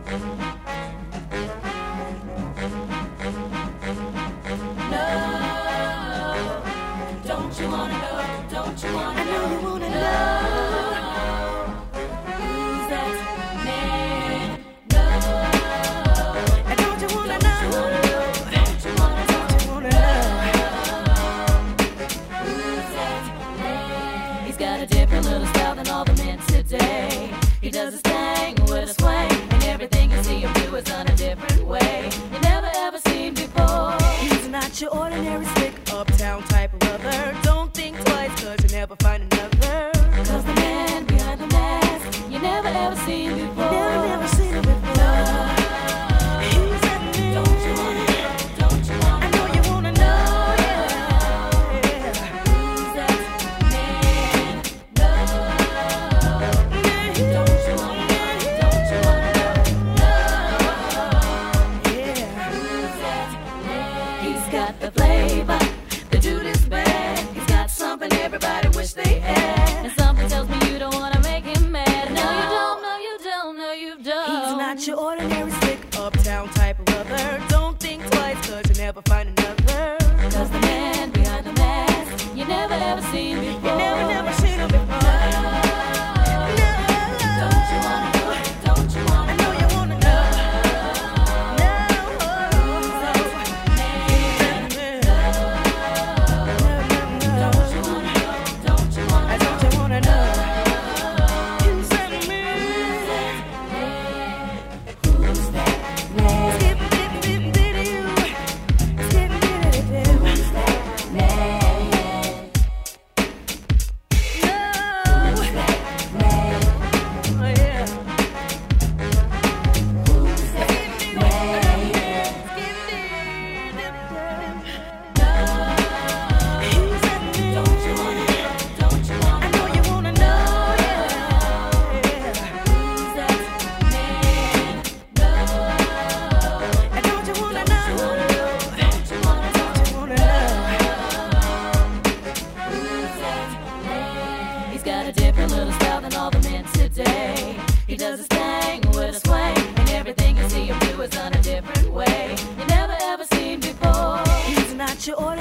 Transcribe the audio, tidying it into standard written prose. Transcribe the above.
Don't you wanna know? Don't you wanna know? I know you wanna know. Who's that man? No. And don't you wanna know? Don't you wanna know? Don't you wanna know? Who's that man? He's got a different little style than all the men today. He does his thing with a swing, and everything you see him do is done a different way. You never ever seen before. He's not your ordinary slick uptown type of lover. Don't think twice, cause you never find another. Cause the man behind the mask, you never ever seen before. Never seen him before. He's that man. Don't you wanna know? Don't you wanna I know you wanna know, yeah. Who's that man? No. Don't you wanna know? Don't you wanna know? No. Yeah. Who's that man? He's got the flavor. The dude is bad. He's got something everybody wish they had. And something tells me you don't wanna make him mad. No, you don't. No, you don't. No, you don't. He's not your ordinary slick uptown type of lover. Don't think twice, cause you never find another. Cause the man behind the mask, you never ever seen before. You never seen him before. No. Don't you wanna know? Don't you wanna I know you wanna know. No. Who's that man? Don't you wanna know? Don't you wanna know? Don't you wanna know? Who's that man? Who's that man? Skip, dip, dip, diddy, you. Skip, diddy, dip. Who's that man? No. Who's that man? Oh, yeah. Who's that man? Skip, diddy, dip, dip. No. Who's that man? Don't you wanna know? Don't you wanna I know you wanna know, yeah. Who's that man? No. And don't you wanna know? Don't you wanna know? Don't you wanna know? Who's that man? He's got a different little style than all the men today. He does his thing with a swing, and everything you see him do is done a different way. You never ever seen before. He's not your ordinary